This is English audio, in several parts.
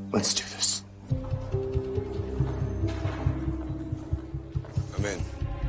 Let's do this. I'm in.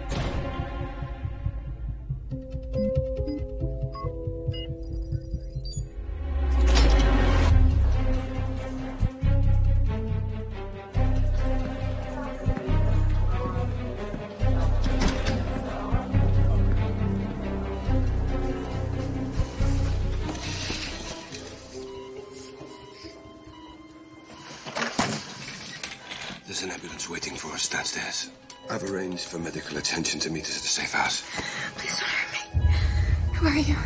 There's an ambulance waiting for us downstairs. I've arranged for medical attention to meet us at a safe house. Please don't hurt me. Who are you?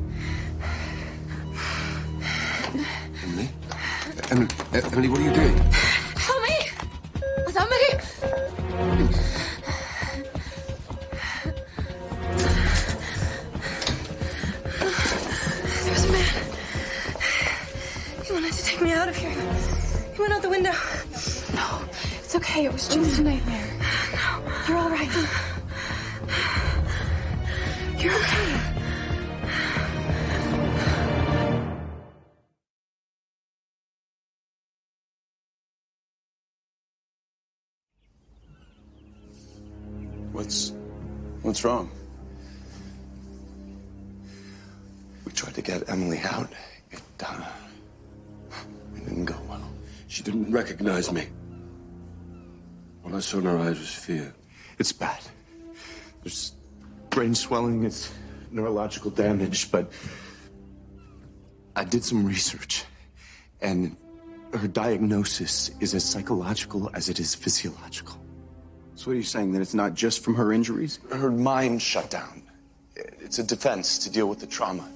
Emily? Emily, what are you doing? Help me! Somebody! There was a man. He wanted to take me out of here. He went out the window. No, it's okay. It was just a nightmare. No, you're all right. You're okay. What's wrong? We tried to get Emily out. It didn't go well. She didn't recognize me. All I saw in her eyes was fear. It's bad. There's brain swelling, it's neurological damage, but I did some research, and her diagnosis is as psychological as it is physiological. So what are you saying, that it's not just from her injuries? Her mind shut down. It's a defense to deal with the trauma.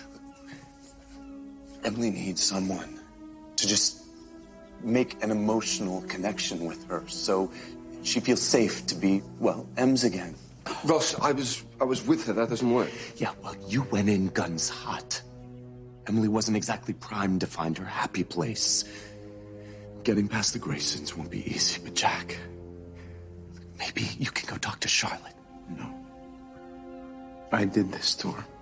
Emily needs someone to just make an emotional connection with her so she feels safe to be, well, Ems again. Ross, I was with her. That doesn't work. Yeah, well, you went in guns hot. Emily wasn't exactly primed to find her happy place. Getting past the Graysons won't be easy, but Jack, maybe you can go talk to Charlotte. No. I did this to her.